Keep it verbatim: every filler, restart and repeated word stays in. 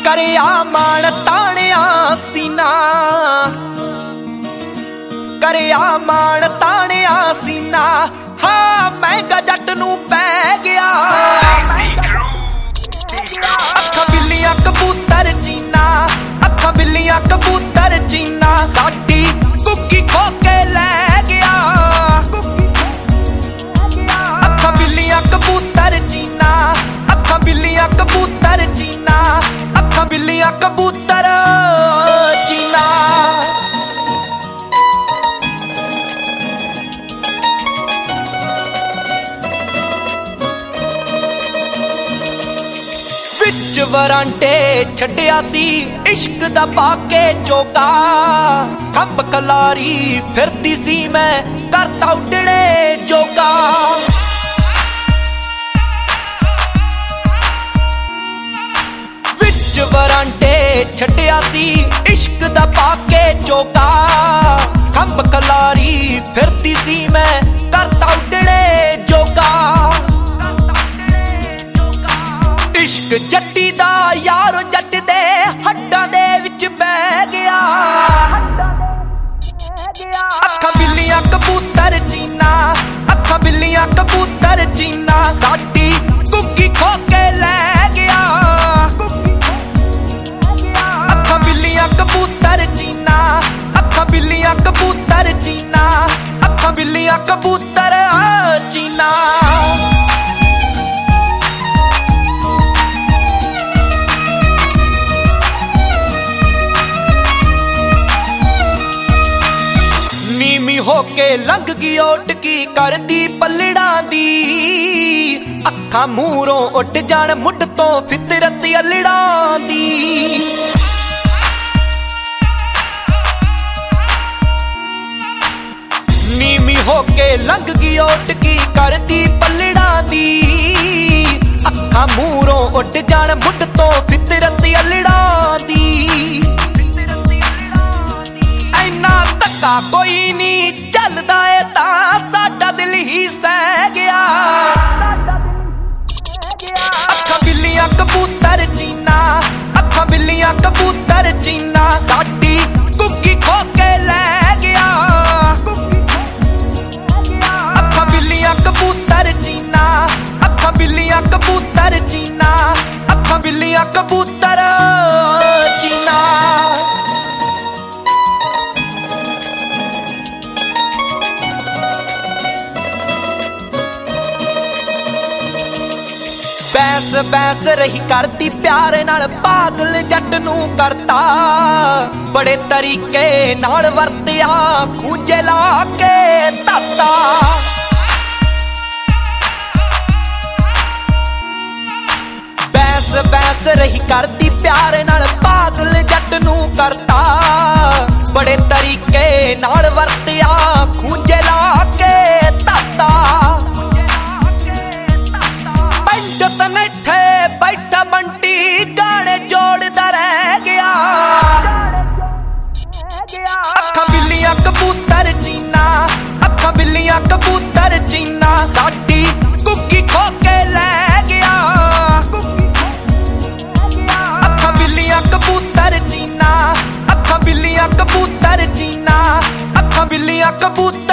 करिया मान ताणिया सीना, करिया मान ताणिया सीना। हाँ महंगा जट नू पै गया। अखा बिल्लियां कबूतर जीना, अखा बिल्लियां कबूतर जीना। साडी कुकी खो के लै गया। अखा बिल्लियां कबूतर जीना, अखा बिल्लियां कबूतर जीना, अखा बिल्लियां कबूतर जीना। विच वरांडे छड्डिया सी इश्क दा पाके चोका। खंब कलारी फिरदी सी मैं करता उडणे जोगा। विच वरांडे छड्डिया सी इश्क दा पाके चोका। खंब कलारी फिरदी सी मैं करता उडणे जोगा। इश्क जट्टी दा यारो जट दे हड्डां दे विच पै गया। अखा बिल्लियां कबूतर जीना, अखा बिल्लियां कबूतर जीना। साडी कुकी खो के लै गया। अखा बिल्लियां कबूतर जीना, अखा बिल्लियां कबूतर जीना, अखा बिल्लियां कबूतर जीना। होके लंघ गई ओटकी करदी पलड़ा दी। अखा मूरों उड जान मुड तो फितरत अलड़ा दी। नीमी होके लंघ गई ओटकी करदी पलड़ा दी। अखा मूरों उड जान मुड तो फितरत अलड़ा दी। कोई नहीं चलदा है तां साडा दिल ही सह गया। अखा बिल्लियां कबूतर जीना, अखा बिल्लियां कबूतर जीना। साडी कुकी खो के लै गया। अखा बिल्लियां कबूतर जीना, अखा बिल्लियां कबूतर जीना, अखा बिल्लियां कबूतर जीना। बैस बैस रही करती प्यार नाल पागल जट नू करता। बड़े तरीके नाल वरतिया खूंजे ला के ताता। बैस बैस रही करती प्यार नाल पागल जट नू करता। बड़े तरीके नाल वरतिया खूंजे ला के ताता। बैठा बंटी गाने जोड़दा रह गया। अखा बिल्लियां कबूतर जीना, अखा बिल्लियां कबूतर जीना। साडी कुकी खो के लै गया। अखा बिल्लियां कबूतर जीना, अखा बिल्लियां कबूतर जीना, अखा बिल्लियां कबूतर